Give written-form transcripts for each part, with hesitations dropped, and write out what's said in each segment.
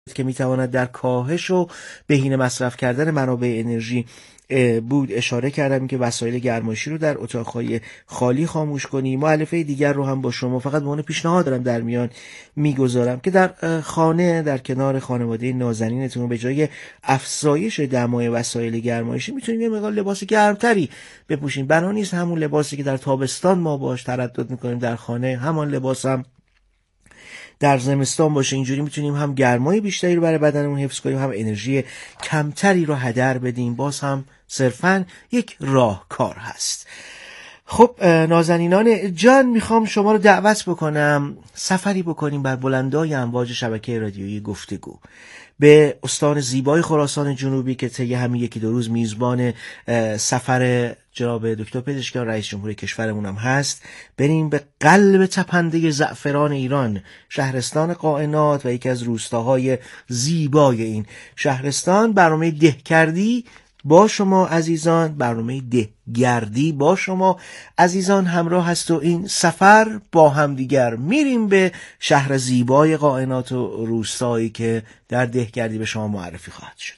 که میتواند در کاهش و بهینه مصرف کردن منابع انرژی بود اشاره کردم که وسایل گرمایشی رو در اتاقهای خالی خاموش کنی. مؤلفه دیگر رو هم با شما فقط به عنوان پیشنهاد دارم در میان میگذارم که در خانه در کنار خانواده نازنینتون به جای افزایش دمای وسایل گرمایشی میتونید یه مقدار لباس گرمتری بپوشین. بنا نیست همون لباسی که در تابستان ما باهاش تردد میکنیم در خانه همان لباس هم در زمستان باشه. اینجوری میتونیم هم گرمای بیشتری رو برای بدنمون حفظ کنیم، هم انرژی کمتری رو هدر بدیم. باز هم صرفاً یک راهکار هست. خب نازنینان جان، میخوام شما رو دعوت بکنم سفری بکنیم بر بلندای امواج شبکه رادیویی گفتگو به استان زیبای خراسان جنوبی که طی همین یکی دو روز میزبان سفر جناب دکتر پزشکیان رئیس جمهور کشورمون هم هست. بریم به قلب تپنده زعفران ایران، شهرستان قائنات و یکی از روستاهای زیبای این شهرستان. برنامه ده کردی با شما عزیزان، برنامه دهگردی با شما عزیزان همراه هست و این سفر با هم دیگر میریم به شهر زیبای قائنات و روستایی که در دهگردی به شما معرفی خواهد شد.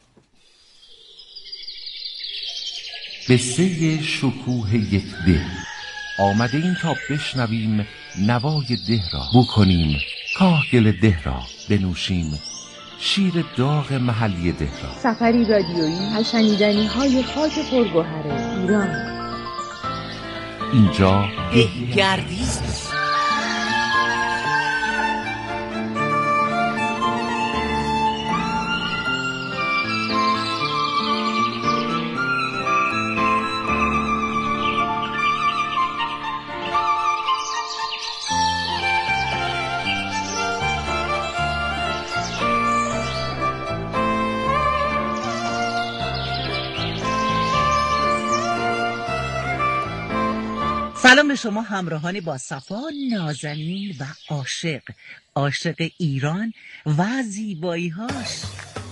قصه شکوه یک ده. آمده این تا بشنویم نوای ده را، بکنیم کاهگل ده را، بنوشیم شیر داغ محلی ده را. سفری رادیویی از شنیدنی‌های خاک پرگوهر ایران. اینجا دهگردی. سلام به شما همراهان با صفا، نازنین و عاشق ایران و زیبایی‌هاش.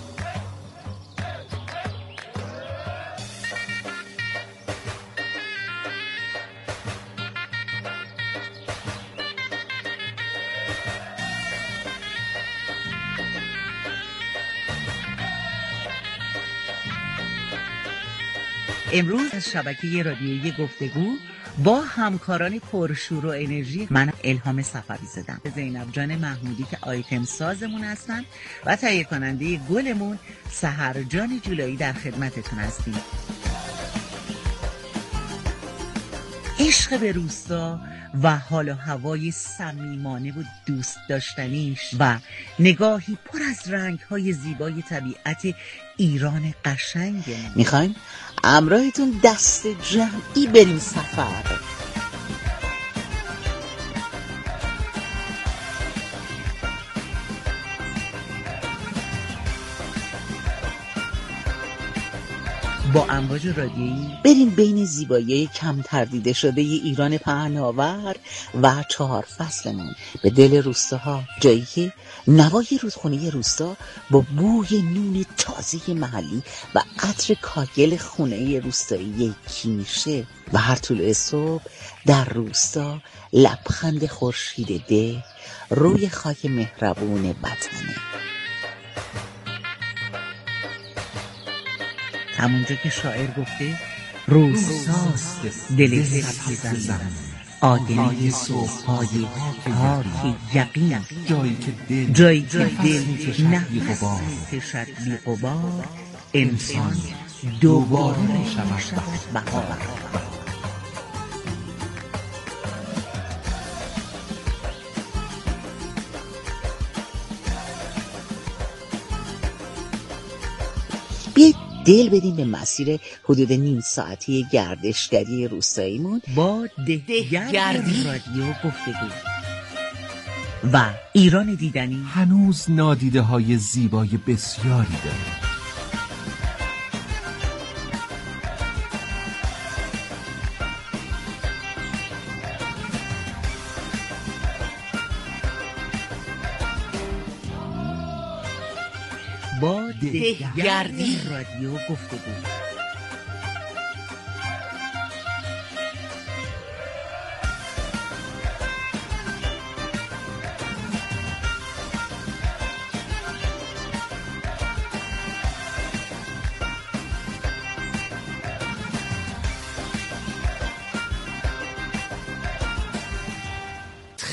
امروز از شبکه رادیویی گفتگو با همکاران پرشور و انرژی من الهام صفوی زدم. زینب جان محمودی که آیتم سازمون هستن و تهیه کننده گلمون سحر جان جولایی در خدمتتون هستیم. عشق به روستا و حال و هوای صمیمانه و دوست داشتنیش و نگاهی پر از رنگ‌های زیبای طبیعت ایران قشنگ. میخوایم همراهتون دست جمعی بریم سفر. با امواج رادیویی بریم بین زیبایی کم تردیده شده ایران پهناور و 4 فصلمون به دل روستاها، جایی که نوای رودخونه روستا با بوی نون تازه محلی و عطر کاگل خونه روستایی کیمیشه و هر طلوع صبح در روستا لبخند خورشید ده روی خاک مهربون وطنه. همونجا که شاعر گفته روستاست دل سبز زمین، آدمی صبح‌های پاک یقین، جایی که دل نفس کشد بی غبار، انسان دوباره میشود بهار. دل بدیم به مسیر حدود نیم ساعتی گردشگری روستاییمون با دهگردی رادیو گفتگو و ایران دیدنی. هنوز نادیده های زیبای بسیاری داره. با دهگردی رادیو گفتگو.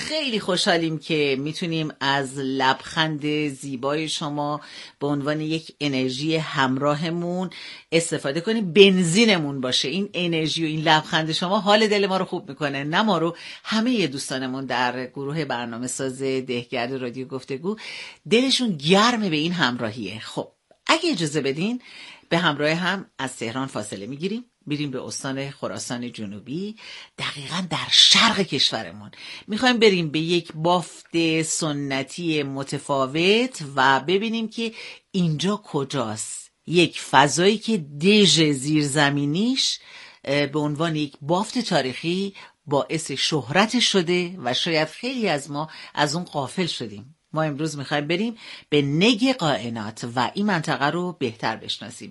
خیلی خوشحالیم که میتونیم از لبخند زیبای شما به عنوان یک انرژی همراهمون استفاده کنیم، بنزینمون باشه. این انرژی و این لبخند شما حال دل ما رو خوب میکنه، نه ما رو، همه دوستانمون در گروه برنامه ساز دهگرد رادیو گفتگو دلشون گرمه به این همراهیه. خب اگه اجازه بدین به همراه هم از تهران فاصله میگیریم، میریم به استان خراسان جنوبی، دقیقاً در شرق کشورمون. میخوایم بریم به یک بافت سنتی متفاوت و ببینیم که اینجا کجاست. یک فضایی که دژ زیرزمینیش به عنوان یک بافت تاریخی باعث شهرت شده و شاید خیلی از ما از اون غافل شدیم. ما امروز میخوایم بریم به نگ قائنات و این منطقه رو بهتر بشناسیم.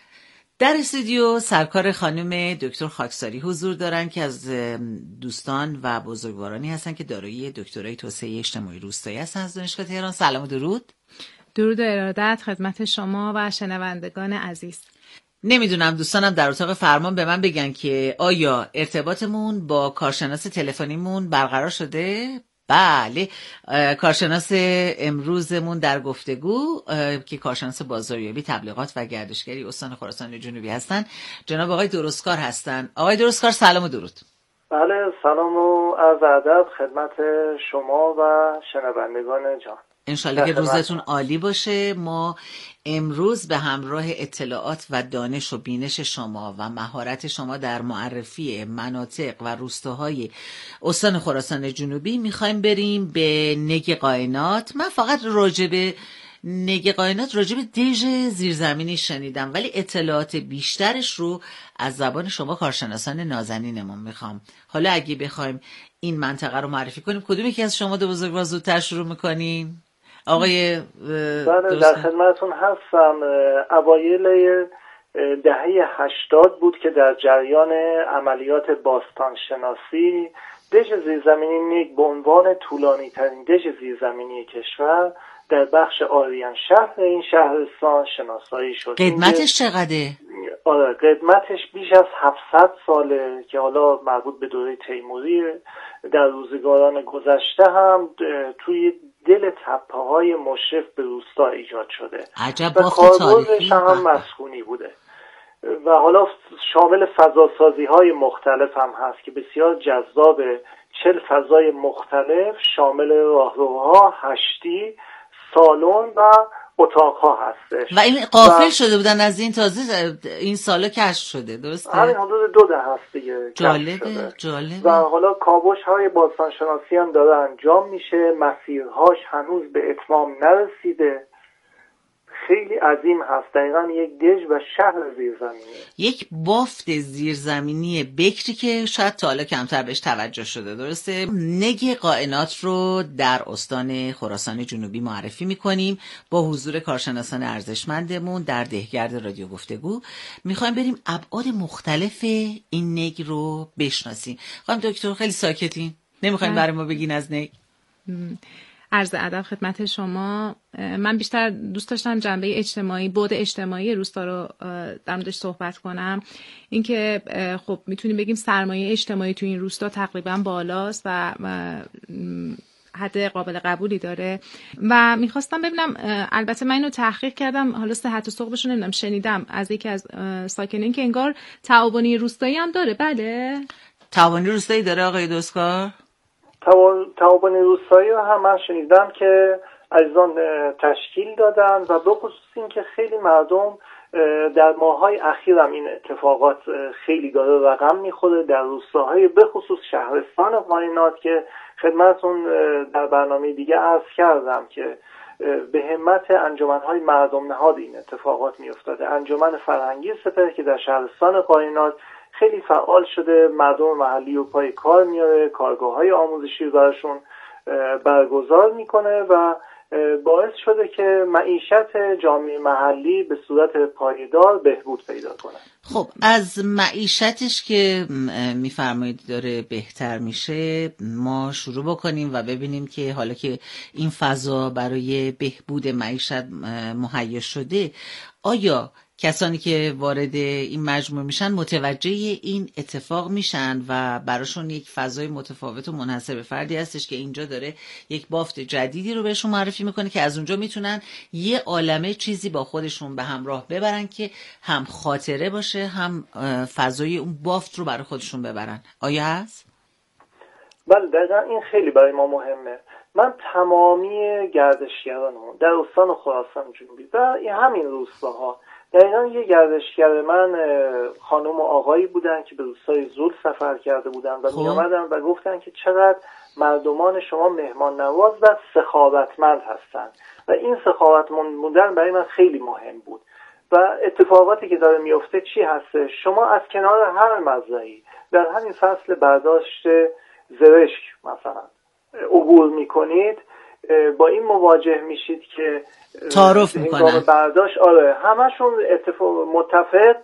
در استودیو سرکار خانم دکتر خاکساری حضور دارن که از دوستان و بزرگوارانی هستن که دارای دکترای توسعه اجتماعی روستایی هستن از دانشگاه تهران. سلام و درود. درود و ارادت خدمت شما و شنوندگان عزیز. نمیدونم دوستانم در اتاق فرمان به من بگن که آیا ارتباطمون با کارشناس تلفنیمون برقرار شده؟ بله، کارشناس امروزمون در گفتگو که کارشناس بازاریابی، تبلیغات و گردشگری استان خراسان جنوبی هستن، جناب آقای درستکار هستن. آقای درستکار سلام و درود. بله، سلام و عرض ادب خدمت شما و شنوندگان جان. انشالله که روزتون عالی باشه. ما امروز به همراه اطلاعات و دانش و بینش شما و مهارت شما در معرفی مناطق و روستاهای استان خراسان جنوبی میخوایم بریم به نگ قائنات. من فقط راجب نگ قائنات، راجب دژ زیرزمینی شنیدم، ولی اطلاعات بیشترش رو از زبان شما کارشناسان نازنینمون میخوام. حالا اگه بخوایم این منطقه رو معرفی کنیم، کدوم یکی از شما دو بزرگوار زودتر شروع میکنیم؟ آقای بله، در خدمتون هستم. اوایل دهه 80 بود که در جریان عملیات باستانشناسی دژ زیرزمینی نگ به عنوان طولانی ترین دژ زیرزمینی کشور در بخش آریان شهر این شهرستان شناسایی شد. قدمتش چقدره؟ آره، قدمتش بیش از 700 ساله که حالا مربوط به دوره تیموری. در روزگاران گذشته هم توی دل تپه‌های مشرف به روستا ایجاد شده. عجب، و کاربردش هم مسکونی بوده و حالا شامل فضاسازی‌های مختلف هم هست که بسیار جذابه. 40 فضای مختلف شامل راهروها، هشتی، سالن و اتاق‌ها هستش. و این غافل شده بودن از این، تازه این سالا کشف شده، درسته؟ همین حدود 2 دهه هست دیگه. جالبه. و حالا کاوش‌های باستانشناسی هم داره انجام میشه، مسیرهاش هنوز به اتمام نرسیده. خیلی عظیم هست، دقیقا یک دژ و شهر زیرزمینی، یک بافت زیرزمینی بکری که شاید تا حالا کمتر بهش توجه شده، درسته؟ نگ قائنات رو در استان خراسان جنوبی معرفی میکنیم با حضور کارشناسان ارزشمندمون در دهگرد رادیو گفتگو. میخوایم بریم ابعاد مختلف این نگ رو بشناسیم. خانم دکتر خیلی ساکتین، نمیخوایم برای ما بگین از نگ؟ عرض ادب خدمت شما. من بیشتر دوست داشتم جنبه اجتماعی، بعد اجتماعی روستا رو در موردش صحبت کنم. اینکه خب میتونیم بگیم سرمایه اجتماعی تو این روستا تقریبا بالاست و حد قابل قبولی داره و میخواستم ببینم، البته من اینو تحقیق کردم، حالا صحت و سقمش رو نمیدونم، شنیدم از یکی از ساکنین که انگار تعاونی روستایی هم داره. بله، تعاونی روستایی داره آقای دوستکار؟ تعاون روستایی رو هم من شنیدم که عزیزان تشکیل دادن و به خصوص این که خیلی مردم در ماه‌های اخیر هم این اتفاقات خیلی داره رقم میخوره در روستاهای به خصوص شهرستان قائنات که خدمتون در برنامه دیگه عرض کردم که به همت انجمن‌های مردم نهاد این اتفاقات میافتاده. انجمن فرهنگی سپهر که در شهرستان قائنات خیلی فعال شده، مردم محلی رو پای کار میاره، کارگاه‌های آموزشی براشون برگزار میکنه و باعث شده که معیشت جامعه محلی به صورت پایدار بهبود پیدا کنه. خب از معیشتش که میفرمایید داره بهتر میشه، ما شروع بکنیم و ببینیم که حالا که این فضا برای بهبود معیشت مهیا شده، آیا کسانی که وارد این مجموعه میشن متوجه این اتفاق میشن و براشون یک فضای متفاوت و منحصر به فردی هستش که اینجا داره یک بافت جدیدی رو بهشون معرفی میکنه که از اونجا میتونن یه عالمه چیزی با خودشون به همراه ببرن که هم خاطره باشه هم فضای اون بافت رو برای خودشون ببرن. آیا هست؟ بله دقیقا این خیلی برای ما مهمه. من تمامی گردشگرانمون در استان خراسان جنوبی و همین روستاها دقیقا یه گردشگر من خانم و آقایی بودن که به روستای زول سفر کرده بودن و می آمدن و گفتن که چقدر مردمان شما مهمان نواز و سخاوتمند هستن و این سخاوتمند بودن برای من خیلی مهم بود. و اتفاقاتی که داره میفته چی هست؟ شما از کنار هر مزرعه‌ای در همین فصل برداشت زرشک مثلا عبور میکنید، با این مواجه میشید که تعارف میکنن برداشت همشون متفق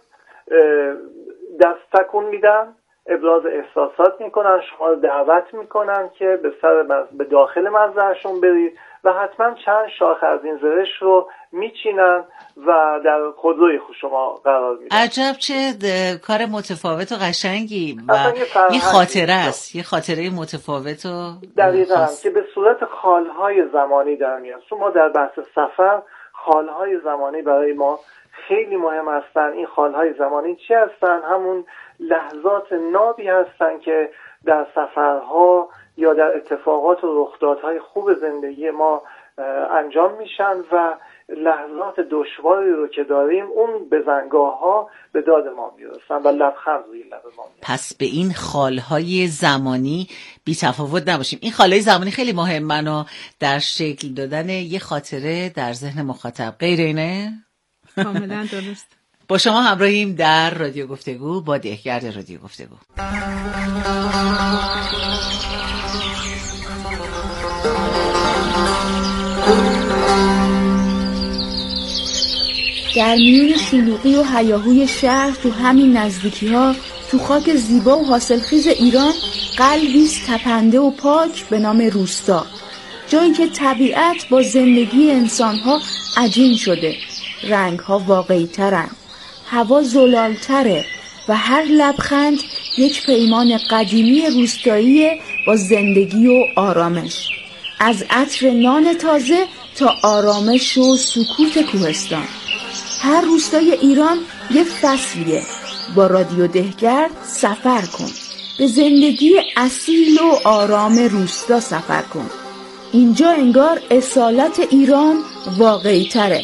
دست تکون میدن، ابراز احساسات میکنن، شما رو دعوت میکنن که به داخل مزرعه‌شون برید و حتما چند شاخه از این زرش رو میچینن و در خودروی شما قرار میدن. عجب چه کار متفاوت و قشنگی و یه خاطره است، یه خاطره متفاوت و دقیقاً که به صورت خالهای زمانی در میاد. ما در بحث سفر خالهای زمانی برای ما خیلی مهم هستن. این خالهای زمانی چی هستن؟ همون لحظات نابی هستن که در سفرها یا در اتفاقات و رخدادهای خوب زندگی ما انجام میشن و لحظات دشواری رو که داریم اون بزنگاه‌ها به داد ما میرسن و لبخند روی لب ما میاد. پس به این خالهای زمانی بی تفاوت نباشیم. این خالهای زمانی خیلی مهمن در شکل دادن یه خاطره در ذهن مخاطب. غیر اینه؟ کاملا درست. با شما همراهیم در رادیو گفتگو با دهگرد رادیو گفتگو. در میون شلوغی و هیاهوی شهر تو همین نزدیکی ها تو خاک زیبا و حاصلخیز ایران قلبی است تپنده و پاک به نام روستا، جایی که طبیعت با زندگی انسان‌ها عجین شده، رنگ‌ها واقعی‌ترن، هوا زلال‌تره و هر لبخند یک پیمان قدیمی روستایی با زندگی و آرامش، از عطر نان تازه تا آرامش و سکوت کوهستان. هر روستای ایران یه فصلیه. با رادیو دهگرد سفر کن، به زندگی اصیل و آرام روستا سفر کن. اینجا انگار اصالت ایران واقعی تره.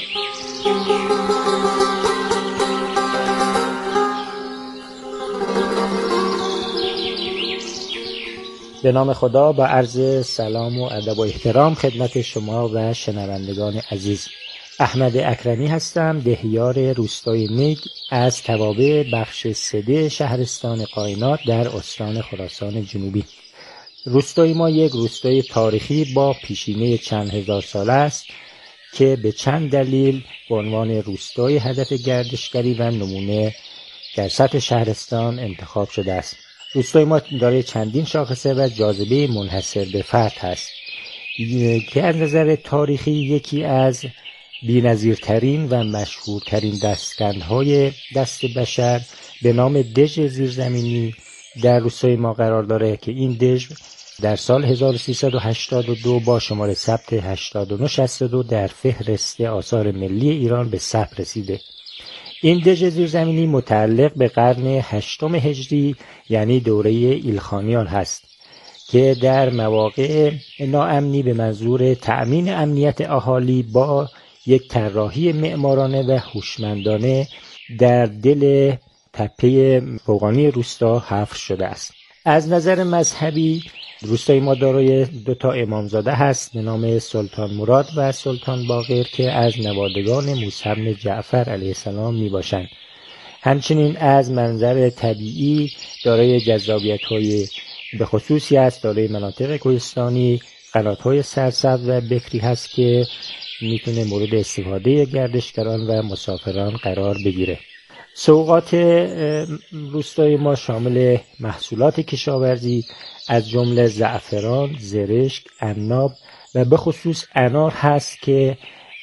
به نام خدا، با عرض سلام و ادب و احترام خدمت شما و شنوندگان عزیز. احمد اکرمی هستم، دهیار روستای نیگ از توابع بخش سده شهرستان قاینات در استان خراسان جنوبی. روستای ما یک روستای تاریخی با پیشینه چند هزار ساله است که به چند دلیل به عنوان روستای هدف گردشگری و نمونه در سطح شهرستان انتخاب شده است. روستای ما دارای چندین شاخصه و جاذبه منحصر به فرد هست که از نظر تاریخی یکی از بی‌نظیرترین و مشهورترین دستکندهای دست بشر به نام دژ زیرزمینی در روستای ما قرار داره که این دژ در سال 1382 با شماره ثبت 8962 در فهرست آثار ملی ایران به ثبت رسیده. این دژ زیرزمینی متعلق به قرن 8 هجری یعنی دوره ایلخانیان هست که در مواقع ناامنی به منظور تأمین امنیت اهالی با یک طراحی معمارانه و هوشمندانه در دل تپه فوقانی روستا حفر شده است. از نظر مذهبی روستای ما دارای 2 امامزاده هست به نام سلطان مراد و سلطان باقر که از نوادگان موسی بن جعفر علیه السلام می باشند. همچنین از منظر طبیعی دارای جذابیت‌های به خصوصی است، دارای مناطق کوهستانی، قنات‌های سرسبز و بکری هست که میتونه مورد استفاده گردشگران و مسافران قرار بگیره. سوغات روستای ما شامل محصولات کشاورزی از جمله زعفران، زرشک، عناب و به خصوص انار هست که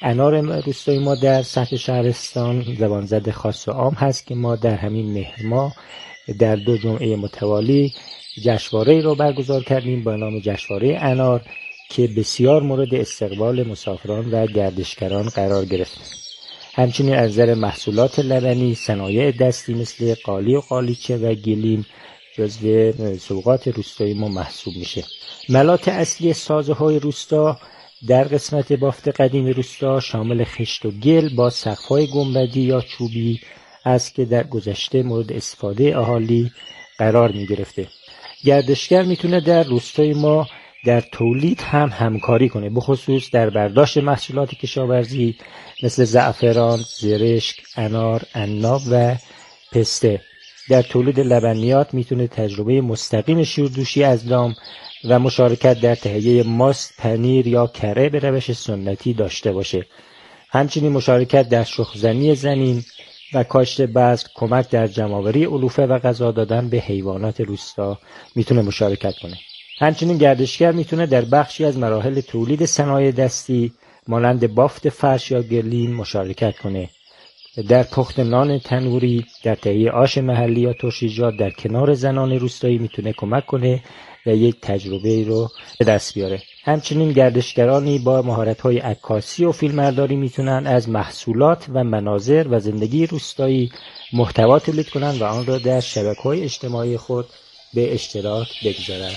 انار روستایی ما در سطح شهرستان زبانزد خاص و عام هست که ما در همین مهر ماه در 2 جمعه متوالی جشنواره‌ای رو برگزار کردیم با نام جشنواره انار که بسیار مورد استقبال مسافران و گردشگران قرار گرفت. همچنین از نظر محصولات لبنی، صنایع دستی مثل قالی و قالیچه و گلیم جزو سوغات روستایی ما محسوب میشه. ملات اصلی سازهای روستا در قسمت بافت قدیم روستا شامل خشت و گل با سقف‌های گنبدی یا چوبی است که در گذشته مورد استفاده اهالی قرار میگرفته. گردشگر میتونه در روستای ما در تولید هم همکاری کنه، بخصوص در برداشت محصولات کشاورزی مثل زعفران، زرشک، انار، عناب و پسته. در تولید لبنیات میتونه تجربه مستقیم شیردوشی از دام و مشارکت در تهیه ماست، پنیر یا کره به روش سنتی داشته باشه. همچنین مشارکت در شخم‌زنی زمین و کاشت بذر، کمک در جمع‌آوری علوفه و غذا دادن به حیوانات روستا میتونه مشارکت کنه. همچنین گردشگر میتونه در بخشی از مراحل تولید صنایع دستی مانند بافت فرش یا گلیم مشارکت کنه. در پخت نان تنوری، در تهیه آش محلی یا ترشیجات در کنار زنان روستایی میتونه کمک کنه و یک تجربه رو به دست بیاره. همچنین گردشگرانی با مهارت‌های عکاسی و فیلمبرداری میتونن از محصولات و مناظر و زندگی روستایی محتوا تولید کنن و آن را در شبکه‌های اجتماعی خود به اشتراک بگذارن.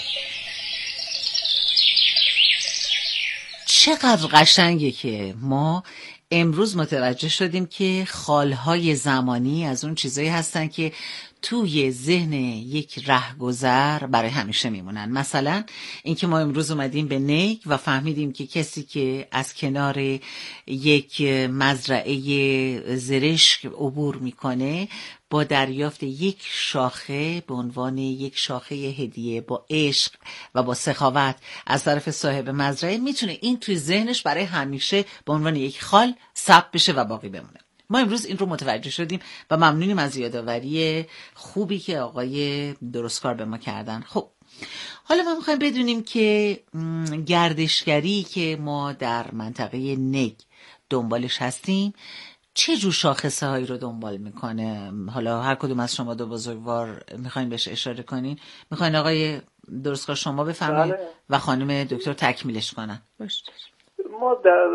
چقدر قشنگه که ما امروز متوجه شدیم که خالهای زمانی از اون چیزایی هستن که توی ذهن یک رهگذر برای همیشه میمونن. مثلا اینکه ما امروز اومدیم به نیک و فهمیدیم که کسی که از کنار یک مزرعه زرشک عبور میکنه با دریافت یک شاخه به عنوان یک شاخه هدیه با عشق و با سخاوت از طرف صاحب مزرعه میتونه این توی ذهنش برای همیشه به عنوان یک خال ثبت بشه و باقی بمونه. ما امروز این رو متوجه شدیم و ممنونیم از یادآوری خوبی که آقای درستکار به ما کردن. خب حالا ما میخوایم بدونیم که گردشگری که ما در منطقه نگ دنبالش هستیم چه جور شاخصه هایی رو دنبال میکنه؟ حالا هر کدوم از شما دو بزرگوار میخواین بهش اشاره کنین. میخواین آقای درستکار شما بفرمایید و خانم دکتر تکمیلش کنن. ما در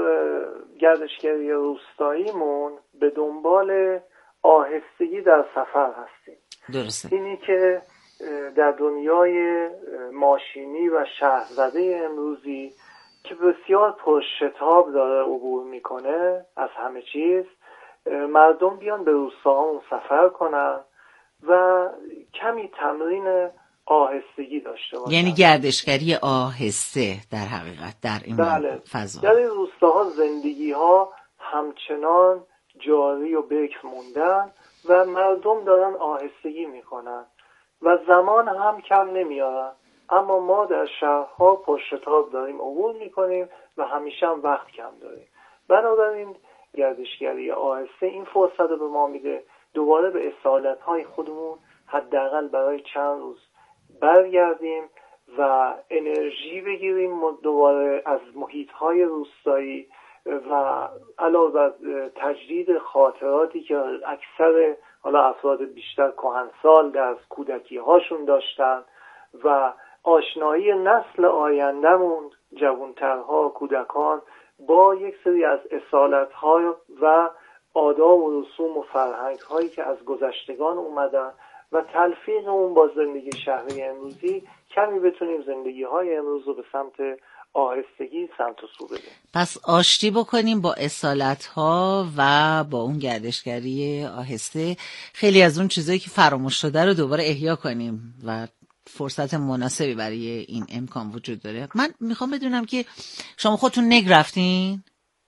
گردشگری روستاییمون به دنبال آهستگی در سفر هستیم. درسته. اینی که در دنیای ماشینی و شهرزده امروزی که بسیار پرشتاب داره عبور میکنه از همه چیز، مردم بیان به روستاهامون سفر کنن و کمی تمرین آهستگی داشته باشن. یعنی گردشگری آهسته در حقیقت در این فضا. در این روستاها زندگی ها همچنان جاری و بکر موندن و مردم دارن آهستگی میکنن و زمان هم کم نمیارن، اما ما در شهرها پرشتاب داریم عبور میکنیم و همیشه هم وقت کم داریم. بنابراین گردشگری آهسته این فرصت رو به ما میده دوباره به اصالت‌های خودمون حداقل برای چند روز برگردیم و انرژی بگیریم دوباره از محیط‌های روستایی و علاوه بر تجدید خاطراتی که اکثر حالا افراد بیشتر کهنسال در کودکی هاشون داشتن و آشنایی نسل آیندهمون جوانترها کودکان با یک سری از اصالت‌ها و آداب و رسوم و فرهنگ‌هایی که از گذشتگان اومدن و تلفیق اون با زندگی شهری امروزی کمی بتونیم زندگی‌های امروز رو به سمت آهستگی سمت و سو بدیم. پس آشتی بکنیم با اصالت‌ها و با اون گردشگری آهسته، خیلی از اون چیزایی که فراموش شده رو دوباره احیا کنیم و فرصت مناسبی برای این امکان وجود داره. من میخوام بدونم که شما خودتون نگ رفتین؟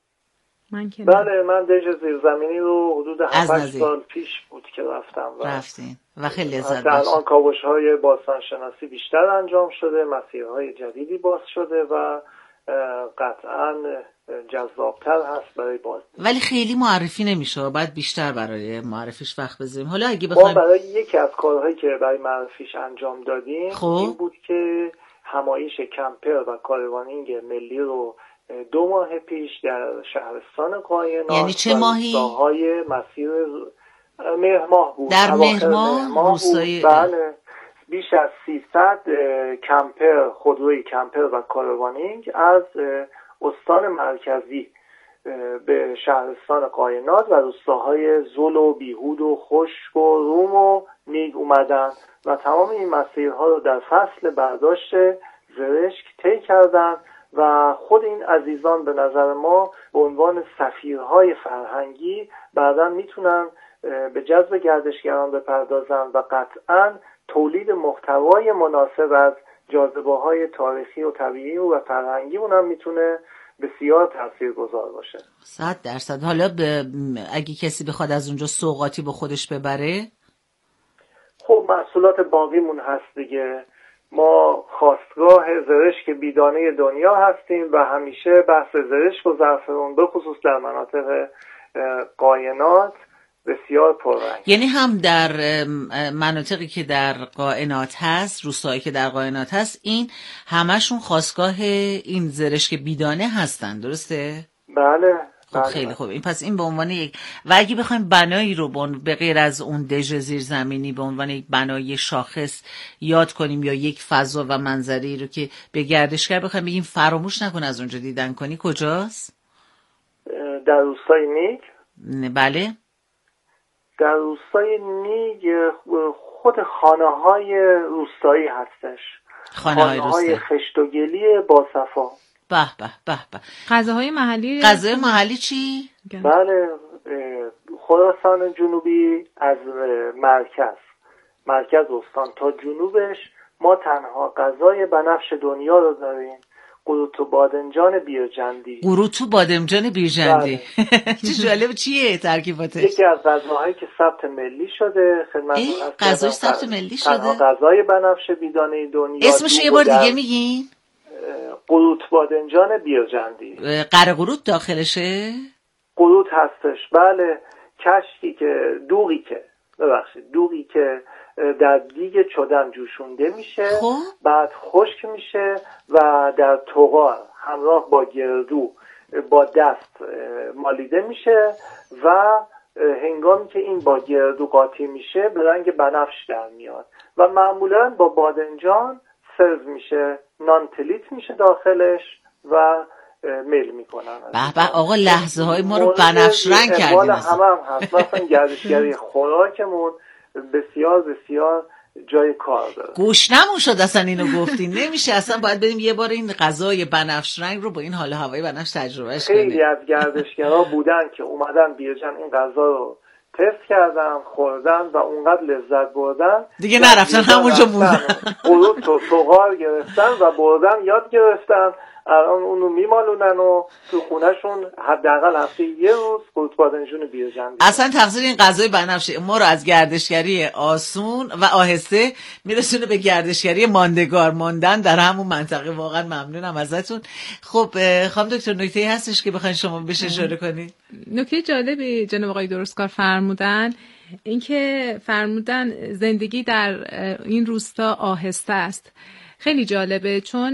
بله، من دژ زیرزمینی رو حدود 7 سال پیش بود که رفتین و خیلی لذت داشتم. الان کاوش‌های باستانشناسی بیشتر انجام شده، مسیرهای جدیدی باز شده و قطعاً جذابتر هست برای باز. ولی خیلی معرفی نمیشه، باید بیشتر برای معرفیش وقت بذاریم. حالا اگه بخوایم ما برای یکی از کارهایی که برای معرفیش انجام دادیم این بود که همایش کمپر و کاروانینگ ملی رو 2 ماه پیش در شهرستان قاینات، یعنی چه ماهی؟ روستاهای مسیر مهر ماه بود. در مهر ماه روستای بله، بیش از 300 کمپر، خودروی کمپر و کاروانینگ از استان مرکزی به شهرستان قاینات و روستاهای زل و بیهود و خشک و روم و نیگ اومدن و تمام این مسیرها رو در فصل برداشت زرشک طی کردن و خود این عزیزان به نظر ما به عنوان سفیرهای فرهنگی بعداً میتونن به جذب گردشگران بپردازن و قطعاً تولید محتوای مناسب از جاذبه‌های تاریخی و طبیعی و فرهنگی اونم میتونه بسیار تاثیرگذار باشه. 100%. حالا اگه کسی بخواد از اونجا سوغاتی به خودش ببره، خب محصولات باقیمون هست دیگه. ما خواستگاه زرشک بیدانه دنیا هستیم و همیشه بحث زرشک و زعفرون به خصوص در مناطق قاینات بسیار پررنگ. یعنی هم در مناطقی که در قاینات هست، روستایی که در قاینات هست، این همشون خواستگاه این زرشک بیدانه هستن، درسته؟ بله. خب خیلی خوب. این پس این به عنوان یک، و اگه بخوایم بنایی رو به غیر از اون دژ زیرزمینی به عنوان یک بنای شاخص یاد کنیم یا یک فضا و منظری رو که به گردشگر بخوایم بگیم فراموش نکن از اونجا دیدن کنی، کجاست؟ در روستای نیگ. بله. در روستای نیگ خود خانه‌های روستایی هستش. خانه‌های خشت و گلی با صفا. به به به به. غذاهای محلی. غذای محلی چی؟ بله، خراسان جنوبی از مرکز استان تا جنوبش ما تنها غذای بنفش دنیا رو داریم، قروت و بادمجان بیرجندی. قروت و بادمجان بیرجندی. چه جالب، چیه ترکیباتش؟ یکی از غذاهایی که ثبت ملی شده خدمتتون هست. غذاش ثبت ملی شده؟ تنها غذای بنفش بیدانه دنیا. اسمش یه بار دیگه میگین؟ قروت بادمجان بیرجندی. قره قروت داخلشه؟ قروت هستش، بله. کشکی که دوغی که در دیگ چدن جوشونده میشه، بعد خشک میشه و در طغار همراه با گردو با دست مالیده میشه و هنگامی که این با گردو قاطی میشه به رنگ بنفش در میاد و معمولا با بادمجان سرو میشه، نانتلیت میشه داخلش و میل میکنن. به آقا، لحظه های ما رو بنفش رنگ کردیم. هم هست. مثلا گردشگری خوراکمون بسیار بسیار جای کار داره. گوشنمون شد اصلا اینو گفتین. نمیشه، اصلا باید بریم یه بار این غذای بنفش رنگ رو با این حال هوای بنفش تجربهش کنیم. خیلی از گردشگرها بودن که اومدن بیرجن این غذا رو تست کردن، خوردن و اونقدر لذت بردن دیگه نرفتن، همونجا موندن. قروت و طغار گرفتن و بردن یاد گرفتن. الان اونو میمالونن و تو خونهشون حداقل هفته یه روز قروت بادمجون بیرجندی. اصلا تقصیر این غذای بنفشه ما رو از گردشگری آسون و آهسته میرسونه به گردشگری ماندگار، ماندن در همون منطقه. واقعا ممنونم ازتون. خب خانم دکتر، نکته‌ای هستش که بخواید شما بهش اشاره کنید؟ نکته جالبی جناب آقای درستکار فرمودن، اینکه فرمودن زندگی در این روستا آهسته است. خیلی جالبه، چون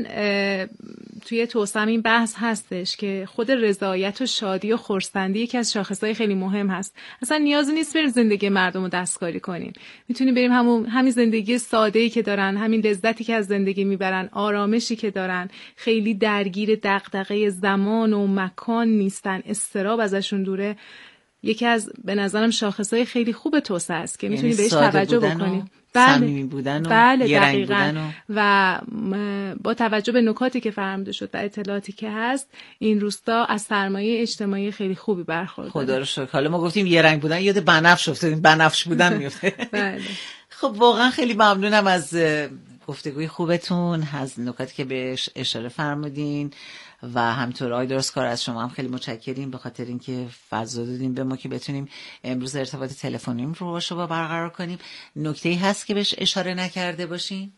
توی توسعه این بحث هستش که خود رضایت و شادی و خرسندی یکی از شاخصهای خیلی مهم هست. اصلا نیازی نیست بریم زندگی مردم رو دستکاری کنیم، میتونیم بریم همین زندگی ساده‌ای که دارن، همین لذتی که از زندگی میبرن، آرامشی که دارن، خیلی درگیر دغدغه زمان و مکان نیستن، اضطراب ازشون دوره. یکی از به نظرم شاخصهای خیلی خوب توسعه است که میتونیم بهش توجه بکنیم. صمیمی بودن و دقیقاً بودن و با توجه به نکاتی که فرموده شد و اطلاعاتی که هست، این روستا از سرمایه اجتماعی خیلی خوبی برخورداره. خدا رو شکر. حالا ما گفتیم یه رنگ بودن، یاد بنفش افتادیم، بنفش بودن میفته. بله. خب واقعا خیلی ممنونم از گفتگوی خوبتون، از نکاتی که بهش اشاره فرمودین و همینطور آقای درستکار از شما هم خیلی متشکریم به خاطر اینکه فضا دادیم به ما که بتونیم امروز ارتباط تلفنیم رو با شما برقرار کنیم. نکته‌ای هست که بهش اشاره نکرده باشین؟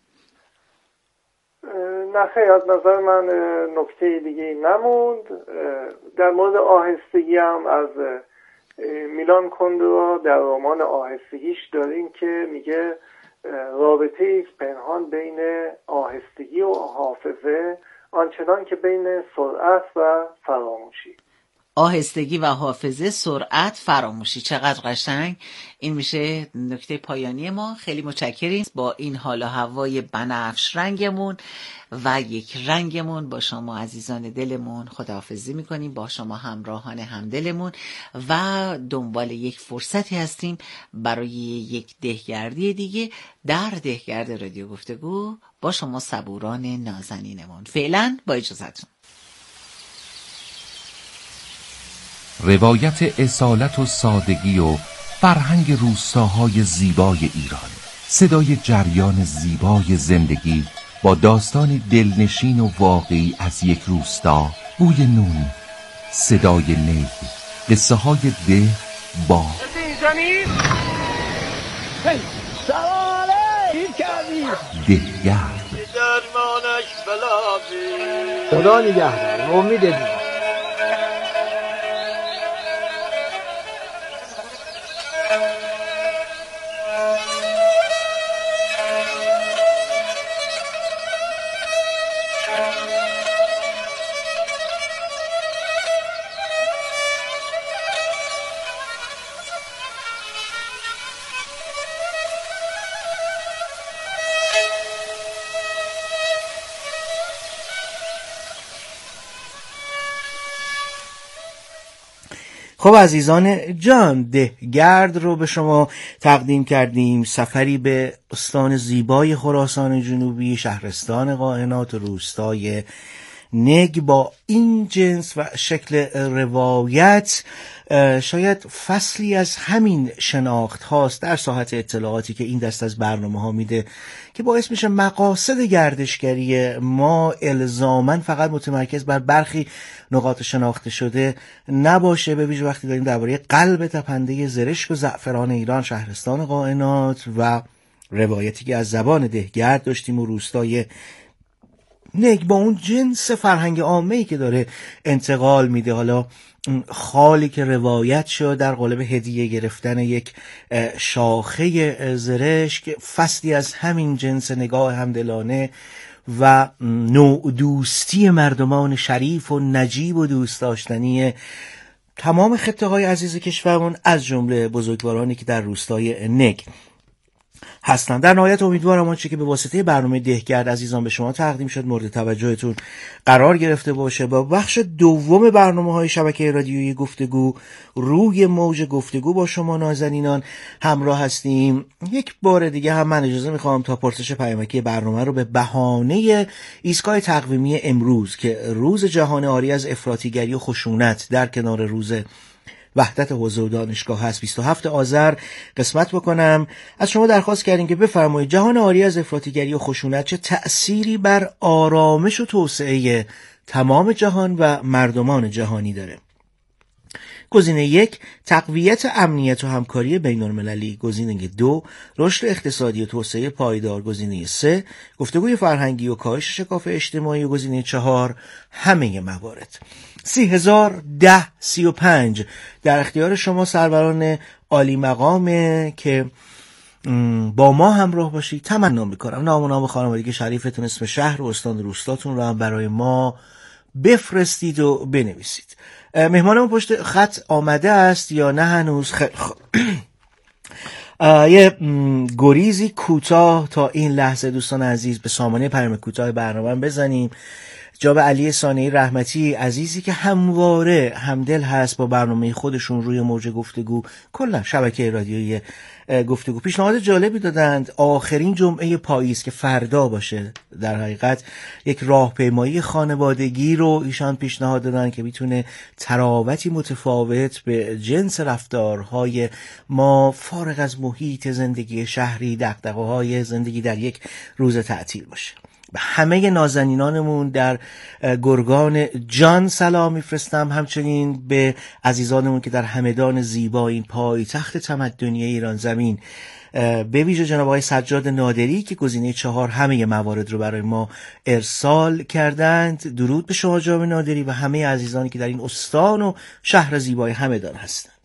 نه خیلی، از نظر من نکته دیگه نموند. در مورد آهستگی هم از میلان کندرا در رمان آهستگیش داریم که میگه رابطه پنهان بین آهستگی و حافظه آنچنان که بین سرعت و فراموشی. آهستگی و حافظه، سرعت، فراموشی. چقدر قشنگ. این میشه نکته پایانی ما. خیلی متشکریم. با این حال و هوای بنفش رنگمون و یک رنگمون با شما عزیزان دلمون خداحافظی میکنیم، با شما همراهان همدلمون و دنبال یک فرصتی هستیم برای یک دهگردی دیگه در دهگرد رادیو گفتگو با شما صبوران نازنینمون. فعلا با اجازهتون. روایت اصالت و سادگی و فرهنگ روستاهای زیبای ایران، صدای جریان زیبای زندگی با داستانی دلنشین و واقعی از یک روستا، بوی نون، صدای نی، قصه های ده با دهگرد. خدا نگهدار. امید دید. خب عزیزان جان، دهگرد رو به شما تقدیم کردیم. سفری به استان زیبای خراسان جنوبی، شهرستان قائنات و روستای نگ. با این جنس و شکل روایت شاید فصلی از همین شناخت هاست در ساحت اطلاعاتی که این دست از برنامه ها میده که باعث میشه مقاصد گردشگری ما الزاماً فقط متمرکز بر برخی نقاط شناخته شده نباشه، به ویژه وقتی داریم درباره قلب تپنده زرشک و زعفران ایران، شهرستان قائنات و روایتی که از زبان دهگرد داشتیم و روستای نگ با اون جنس فرهنگ عامه‌ای که داره انتقال میده. حالا خالی که روایت شد در قالب هدیه گرفتن یک شاخه زرشک، فصلی از همین جنس نگاه همدلانه و نوع دوستی مردمان شریف و نجیب و دوست داشتنی تمام خطه های عزیز کشورمون، از جمله بزرگوارانی که در روستای نگ هستند. در نهایت امیدوارم آنچه که به واسطه برنامه دهگرد عزیزان به شما تقدیم شد مورد توجهتون قرار گرفته باشه. با بخش دوم برنامه‌های شبکه رادیویی گفتگو روی موج گفتگو با شما نازنینان همراه هستیم. یک بار دیگه هم من اجازه میخوام تا پرسش پیامکی برنامه رو به بهانه ایستگاه تقویمی امروز که روز جهان عاری از افراطیگری و خشونت در کنار روز وحدت حوزه و دانشگاه هست 27 آذر قسمت بکنم. از شما درخواست کردیم که بفرمایید جهان عاری از افراطیگری و خشونت چه تأثیری بر آرامش و توسعه تمام جهان و مردمان جهانی داره. گزینه 1 تقویت امنیت و همکاری بین المللی، گزینه 2 رشد اقتصادی و توسعه پایدار، گزینه 3 گفتگوی فرهنگی و کاهش شکاف اجتماعی و گزینه 4 همه موارد. 301035 در اختیار شما سروران عالی مقامه که با ما همراه باشید. تمنا میکنم نام و نام خانوادگی شریفتون، اسم شهر و استان روستاتون رو هم برای ما بفرستید و بنویسید. مهمانمون پشت خط آمده است یا نه هنوز؟ یه گریزی کوتاه تا این لحظه دوستان عزیز به سامانه پیام کوتاه برنامه بزنیم. جناب علی صانعی رحمتی عزیزی که همواره همدل هست با برنامه خودشون روی موج گفتگو، کلا شبکه رادیویی گفتگو، پیشنهاد جالبی دادند. آخرین جمعه پاییز که فردا باشه، در حقیقت یک راهپیمایی خانوادگی رو ایشان پیشنهاد دادن که میتونه تراوتی متفاوت به جنس رفتارهای ما فارغ از محیط زندگی شهری، دغدغه‌های زندگی در یک روز تعطیل باشه. به همه نازنینانمون در گرگان جان سلام میفرستم، همچنین به عزیزانمون که در همدان زیبا این پایتخت تمدنی ایران زمین، به ویژه جناب آقای سجاد نادری که گزینه 4 همه موارد رو برای ما ارسال کردند. درود به شما جناب نادری و همه عزیزانی که در این استان و شهر زیبای همدان هستند.